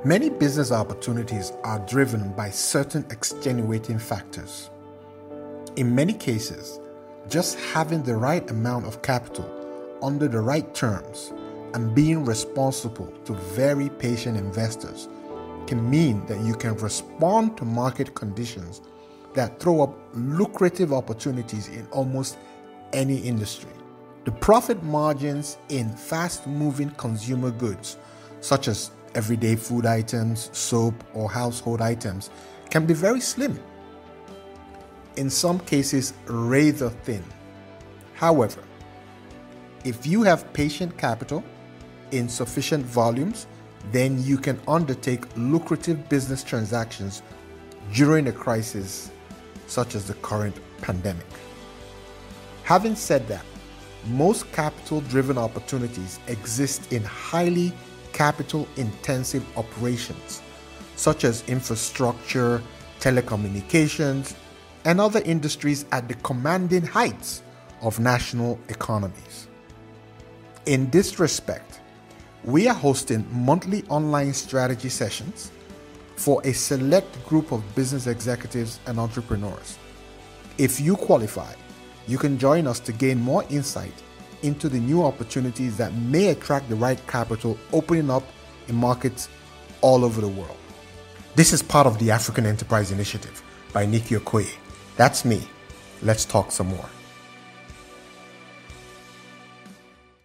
Many business opportunities are driven by certain extenuating factors. In many cases, just having the right amount of capital under the right terms and being responsible to very patient investors can mean that you can respond to market conditions that throw up lucrative opportunities in almost any industry. The profit margins in fast-moving consumer goods, such as everyday food items, soap, or household items, can be very slim. In some cases, rather thin. However, if you have patient capital in sufficient volumes, then you can undertake lucrative business transactions during a crisis such as the current pandemic. Having said that, most capital-driven opportunities exist in highly capital-intensive operations, such as infrastructure, telecommunications, and other industries at the commanding heights of national economies. In this respect, we are hosting monthly online strategy sessions for a select group of business executives and entrepreneurs. If you qualify, you can join us to gain more insight into the new opportunities that may attract the right capital opening up in markets all over the world. This is part of the African Enterprise Initiative by Nikki Okoye. That's me. Let's talk some more.